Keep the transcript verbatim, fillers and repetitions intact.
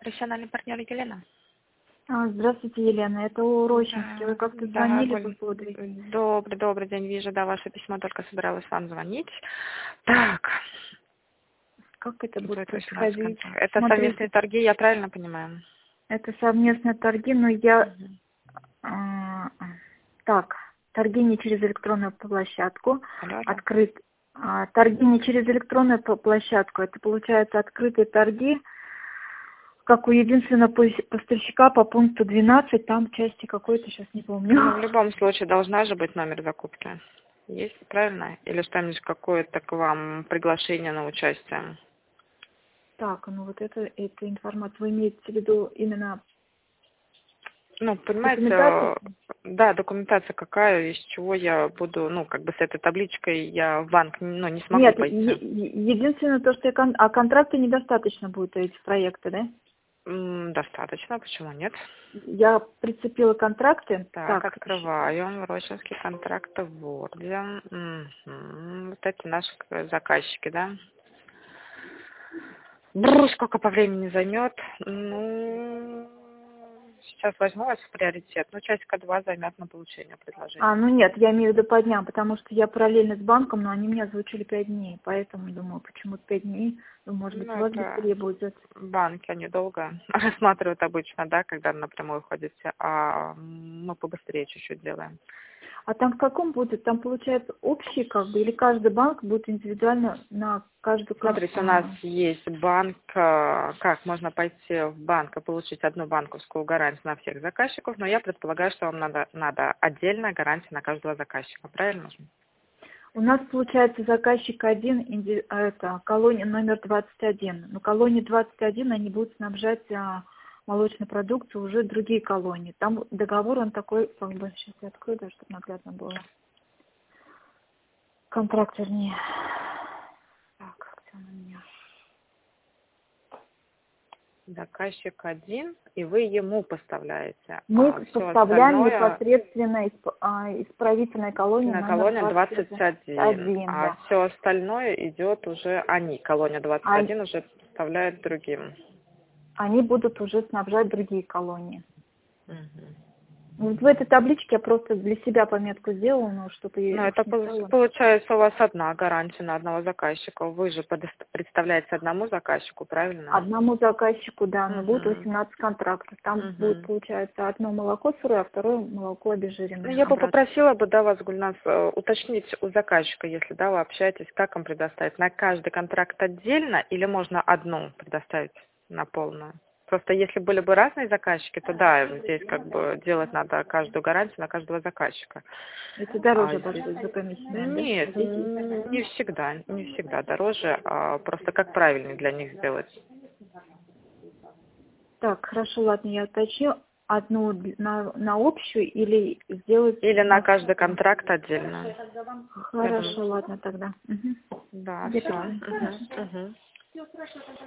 Профессиональный партнер Елена. А, Здравствуйте, Елена. Это Урощенский. Да, Вы как-то да, звонили Оль, по поводу... добрый, добрый день. Вижу, да, ваше письмо, только собиралась вам звонить. Так, Как это будет вот точно наш происходить? контакт. Это Смотрите, совместные торги, я правильно понимаю? это совместные торги, но я... Мгм. а, Так, торги не через электронную площадку, Алло, алло. открыт... а, Торги не через электронную п- площадку, это получается открытые торги, как у единственного пос- поставщика по пункту двенадцать, там части какой-то, сейчас не помню. Ну, в любом случае, должна же быть номер закупки. Есть, правильно? Или что-нибудь какое-то к вам приглашение на участие? Так, ну вот это, эта информация, вы имеете в виду именно Ну, понимаете, документацию? э, да, документация какая, из чего я буду, ну, как бы с этой табличкой я в банк, ну, не смогу Нет, пойти. е- е- единственное то, что я кон- а контракта недостаточно будет этих проекта, да? М, Достаточно, почему нет? Я прицепила контракты. Так, Так, щ- открываю Рощинский контракт в Word. Мгм. Вот эти наши к- заказчики, да? Бррр, сколько по времени займет? Ну, сейчас возьму вас в приоритет. Ну, часика два займет на получение а, предложения. ну нет, я имею в виду по дням, потому что я параллельно с банком, но они мне озвучили пять дней, поэтому думаю, почему-то пять дней, ну, может быть, Ну, у вас это быстрее будет. банки, они долго рассматривают обычно, да, когда напрямую ходите, а мы побыстрее чуть-чуть делаем. А там в каком будет? Там получается общий, как бы, или каждый банк будет индивидуально на каждую кон- Смотрите, у нас а, есть банк, э, как можно пойти в банк и получить одну банковскую гарантию на всех заказчиков, но я предполагаю, что вам надо, надо отдельная гарантия на каждого заказчика, правильно же? У нас получается заказчик один, инди- а, это колония номер двадцать один. Но колонии двадцать один они будут снабжать а, молочной продукцией уже другие колонии. Там договор он такой, как бы, сейчас я открою, да, чтобы наглядно было. Контракт, вернее. Так, где он у меня? Заказчик один, и вы ему поставляете, Мы а все поставляем остальное непосредственно исп- а, исправительной колонии на номер колония двадцать двадцать один, один, а да. все остальное идет уже они, колония двадцать А один уже поставляет другим. они будут уже снабжать другие колонии. Мгм. Вот в этой табличке я просто для себя пометку сделала, но чтобы Ну, я уж это не пол- стала. получается у вас одна гарантия на одного заказчика. Вы же подост- представляете одному заказчику, правильно? Одному заказчику, да, но будет Угу. восемнадцать контрактов. Там будет, Угу. получается, одно молоко сырое, а второе молоко Ну, обезжиренное. я бы Обратно. попросила бы, да, вас, Гульнас, э, уточнить у заказчика, если, да, вы общаетесь, как им предоставить. На каждый контракт отдельно или можно одну предоставить на полную? Просто если были бы разные заказчики, то да, здесь как бы делать надо каждую гарантию на каждого заказчика. Это А дороже здесь... будет за комиссию, наверное, Нет, н- не всегда, не всегда дороже, а просто как правильнее для них сделать. да? Так, хорошо, ладно, я уточню. Одну д- на, на общую или сделать Или на на... каждый контракт отдельно. Я думаю, Хорошо, ладно тогда. Угу. да, Я все. поняла. Угу, угу.